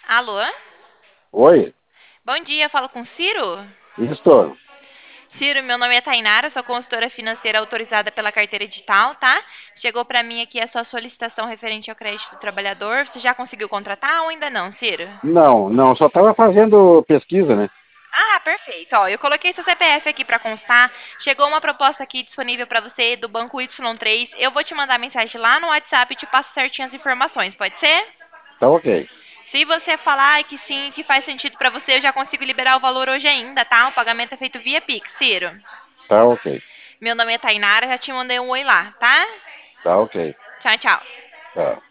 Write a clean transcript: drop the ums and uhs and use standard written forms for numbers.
Alô? Oi, Bom dia, falo com Ciro? Isto. Ciro, meu nome é Tainara, sou consultora financeira autorizada pela carteira digital, tá? Chegou pra mim aqui a sua solicitação referente ao crédito do trabalhador. Você já conseguiu contratar ou ainda não, Ciro? Não, só estava fazendo pesquisa, né? Ah, perfeito. Ó, eu coloquei seu CPF aqui pra constar. Chegou uma proposta aqui disponível pra você do Banco Y3. Eu vou te mandar mensagem lá no WhatsApp e te passo certinho as informações, pode ser? Tá ok, Se você falar que sim, que faz sentido pra você, eu já consigo liberar o valor hoje ainda, tá? O pagamento é feito via Pix, Ciro. tá ok, Meu nome é Tainara, já te mandei um oi lá, tá? tá ok. Tchau, tchau. Tá.